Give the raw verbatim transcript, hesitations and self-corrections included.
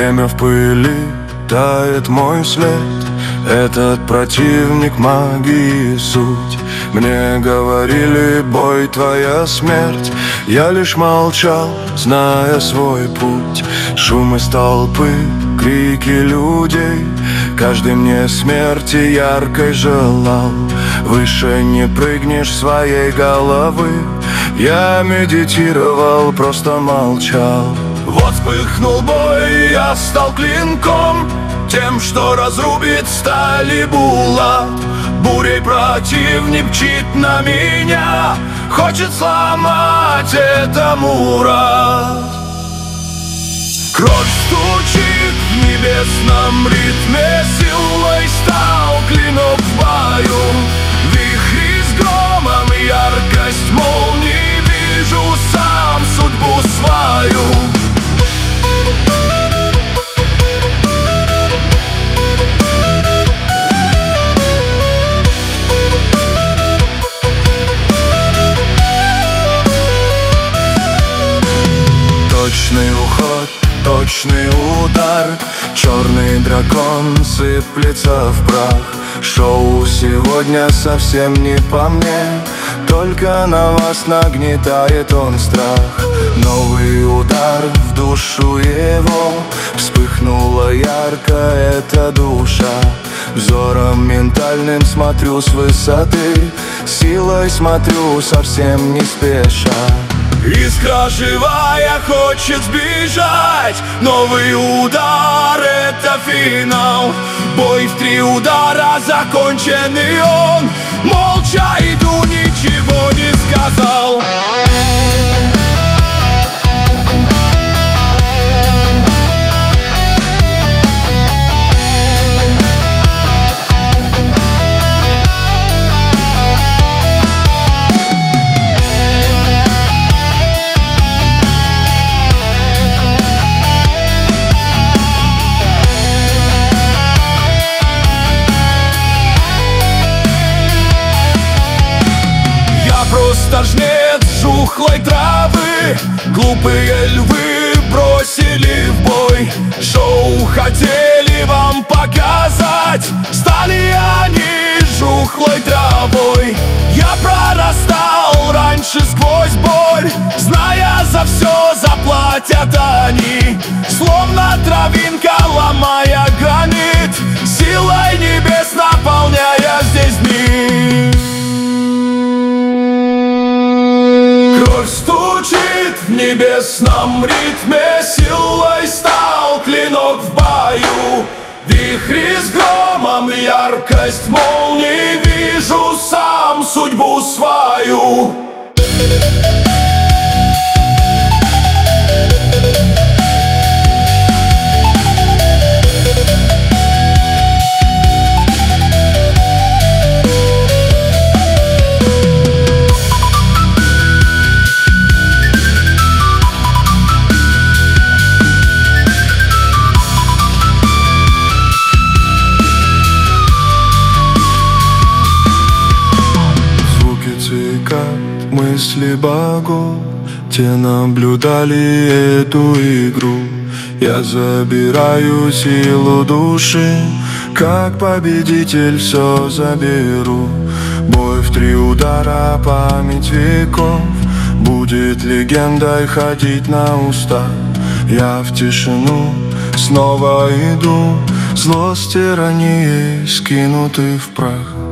Время в пыли, тает мой след. Этот противник магии суть. Мне говорили, бой твоя смерть. Я лишь молчал, зная свой путь. Шум из толпы, крики людей. Каждый мне смерти яркой желал. Выше не прыгнешь своей головы. Я медитировал, просто молчал. Вот вспыхнул бой, я стал клинком, тем, что разрубит стали булат. Бурей противник мчит на меня, хочет сломать это Мурат. Кровь стучит в небесном ритме, силой стал клинок в бою. Вихри с громом, яркость молний, вижу сам судьбу свою. Точный уход, точный удар, черный дракон сыплется в прах. Шоу сегодня совсем не по мне, только на вас нагнетает он страх. Новый удар в душу его, вспыхнула ярко эта душа. Взором ментальным смотрю с высоты, силой смотрю совсем не спеша. Искра живая хочет сбежать, новый удар — это финал. Бой в три удара закончен, и он молча иду, ничего не сказал. Просто жнец жухлой травы, глупые львы бросили в бой. Шоу хотели вам показать, стали они жухлой травой. Я прорастал раньше сквозь боль, зная, за все заплатят они. Словно травинка, ломая гранит, силой небес наполняя здесь дни. Кровь стучит в небесном ритме, силой стал клинок в бою. Вихри с громом, яркость молний, вижу сам судьбу свою. Мысли богов, те наблюдали эту игру. Я забираю силу души, как победитель все заберу. Бой в три удара, память веков будет легендой ходить на устах. Я в тишину снова иду, злость тирании скинуты в прах.